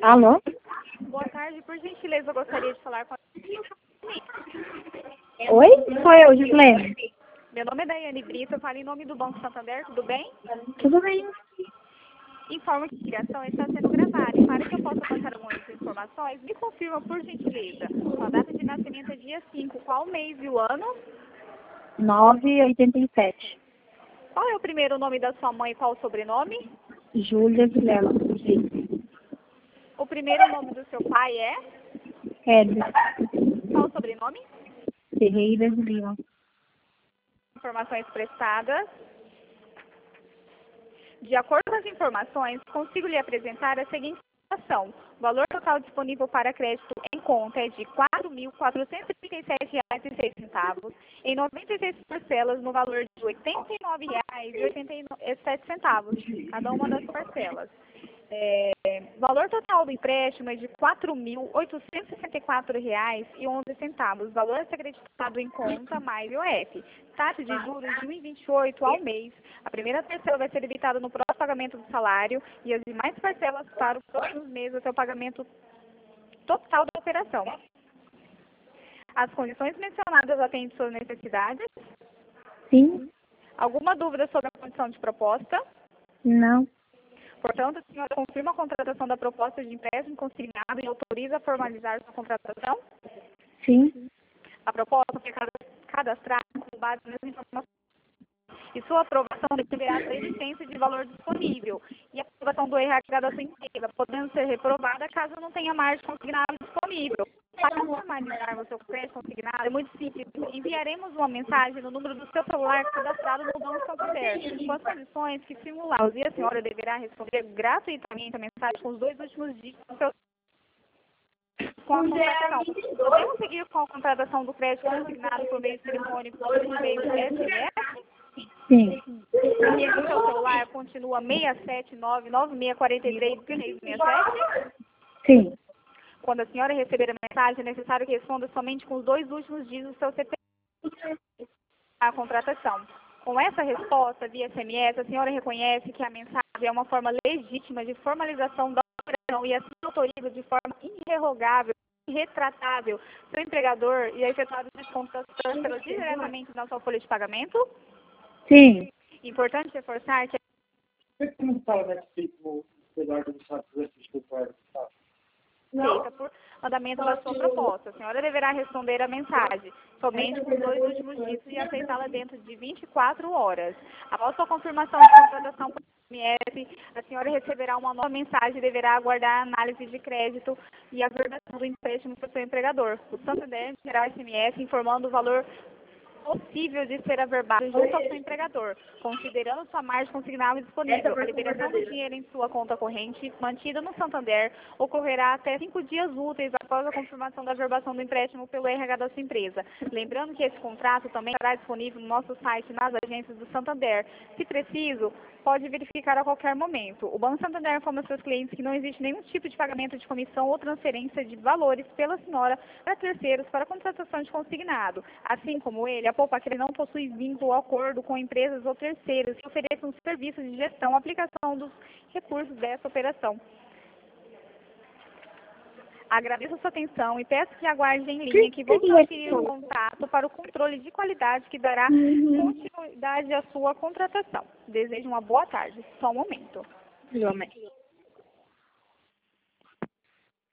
Alô? Boa tarde, por gentileza, eu gostaria de falar com a... Oi? Sou eu, Gislene. Meu nome é Daiane Brito, eu falo em nome do Banco Santander, tudo bem? Tudo bem? Informo que a ligação está sendo gravada e para que eu possa passar algumas informações, me confirma, por gentileza, sua data de nascimento é dia 5, qual mês e o ano? 987. Qual é o primeiro nome da sua mãe e qual o sobrenome? Júlia Vilela. O primeiro nome do seu pai é? Edson Qual o sobrenome? Ferreira de Lima. Informações prestadas. De acordo com as informações, consigo lhe apresentar a seguinte situação. O valor total disponível para crédito em conta é de R$ 4.437,06, em 96 parcelas no valor de R$ 89,87, cada uma das parcelas. O valor total do empréstimo é de R$ 4.864,11, valor a ser acreditado em conta mais IOF. Taxa de juros de 1,28 ao mês. A primeira parcela vai ser debitada no próximo pagamento do salário e as demais parcelas para os próximos meses até o pagamento total da operação. As condições mencionadas atendem suas necessidades? Sim? Alguma dúvida sobre a condição de proposta? Não? Portanto, a senhora confirma a contratação da proposta de empréstimo consignado e autoriza a formalizar sua contratação? Sim? A proposta foi cadastrada com base nas informações e sua aprovação dependerá da existência de valor disponível e a aprovação do RH da sua empresa, podendo ser reprovada caso não tenha margem consignada disponível. Para formalizar o seu crédito consignado, é muito simples. Enviaremos uma mensagem no número do seu celular cadastrado no Banco Santander, com as condições que simulamos, e a senhora deverá responder gratuitamente a mensagem com os 2 últimos dígitos do seu com a contratação. Podemos seguir com a contratação do crédito consignado por meio telefônico ou por meio SMS? Sim. E o seu celular continua 67996431667? Sim. Quando a senhora receber a mensagem, é necessário que responda somente com os 2 últimos dígitos do seu CPF à contratação. Com essa resposta via SMS, a senhora reconhece que a mensagem é uma forma legítima de formalização da operação e assim autoriza de forma irrevogável e retratável seu empregador e a efetuar os descontos das parcelas diretamente na sua folha de pagamento? Sim. Importante reforçar que feita por andamento da sua proposta. A senhora deverá responder a mensagem somente com os 2 últimos dígitos e aceitá-la dentro de 24 horas. Após sua confirmação de contratação por SMS, a senhora receberá uma nova mensagem e deverá aguardar a análise de crédito e a verbação do empréstimo para o seu empregador. O Santander terá SMS informando o valor possível de ser averbado junto ao seu empregador, considerando sua margem consignável disponível. A liberação do dinheiro em sua conta corrente, mantida no Santander, ocorrerá até 5 dias úteis após a confirmação da averbação do empréstimo pelo RH da sua empresa. Lembrando que esse contrato também estará disponível no nosso site nas agências do Santander. Se preciso, pode verificar a qualquer momento. O Banco Santander informa seus clientes que não existe nenhum tipo de pagamento de comissão ou transferência de valores pela senhora para terceiros para contratação de consignado. Assim como ele, a Poupaquer não possui vínculo ou acordo com empresas ou terceiros que ofereçam serviços de gestão ou aplicação dos recursos dessa operação. Agradeço a sua atenção e peço que aguarde em linha que vou transferir o contato para o controle de qualidade que dará continuidade à sua contratação. Desejo uma boa tarde. Só um momento. Igualmente.